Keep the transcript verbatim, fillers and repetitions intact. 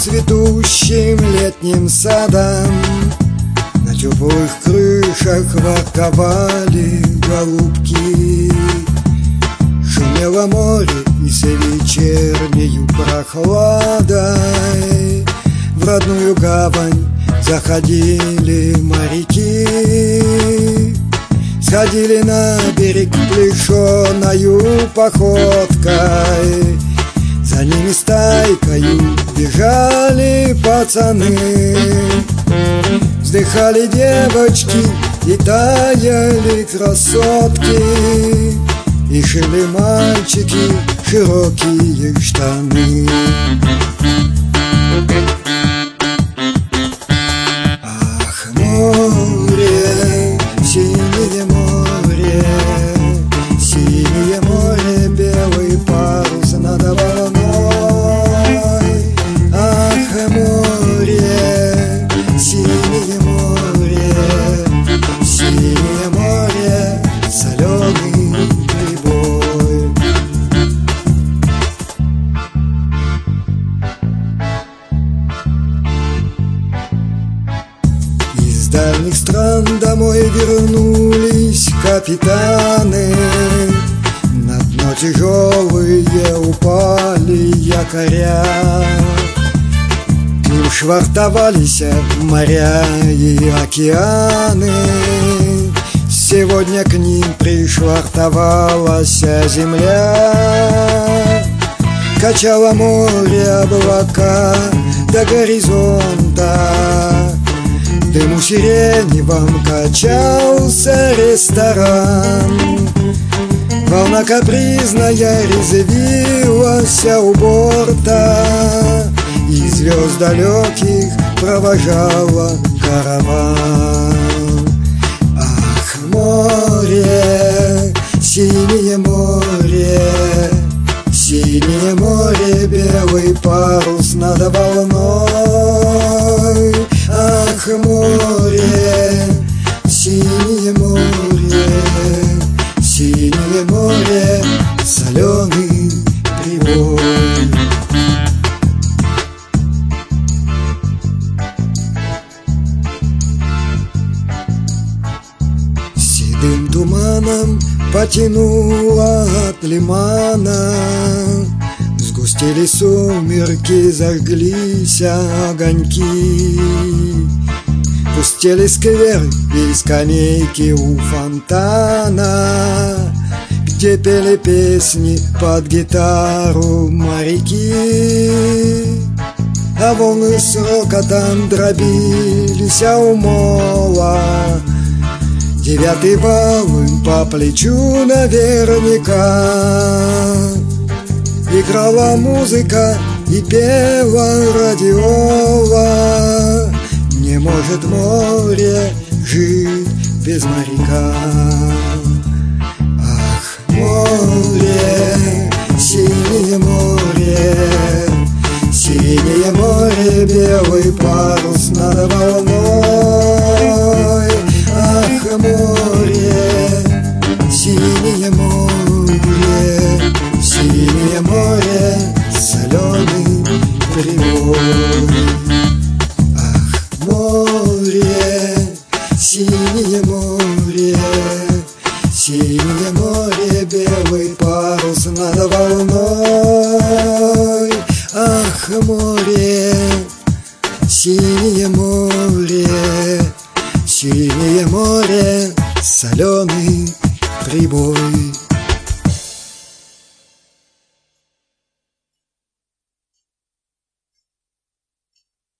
цветущим летним садом. На теплых крышах ворковали голубки. Шумело море, и с вечернею прохладой в родную гавань заходили моряки. Сходили на берег плешоною походкой, за ними стайкою бежали пацаны. Вздыхали девочки и таяли красотки, и шили мальчики широкие штаны. Ах, море, синее море, синее море, белый парус над волной. Ах, море, синее море, синее море, соленый прибой. Из дальних стран домой вернулись капитаны. На дно тяжелые упали якоря. К ним швартовались моря и океаны. Сегодня к ним пришвартовалась земля. Качало море облака до горизонта. Дыму сиреневом качался ресторан. Волна капризная резвилась у борта, и звезд далеких провожала караван. Ах, море, синее море, синее море, белый парус над волной. Ах, море, синее море, синее море, соленый прибой. Седым туманом потянуло от лимана. Сгустили сумерки, зажглись огоньки. Пустели скверы и скамейки у фонтана, где пели песни под гитару моряки. А волны с рокотом дробились у мола. Девятый вал им по плечу наверняка. Играла музыка и пела радиола. Не может море жить без моряка. Ах, море, синее море, синее море, белый парус над волной. Ах, море, синее море, синее море, соленый прибой. Море, синее море, синее море, белый парус над волной. Ах, море, синее море, синее море, соленый прибой.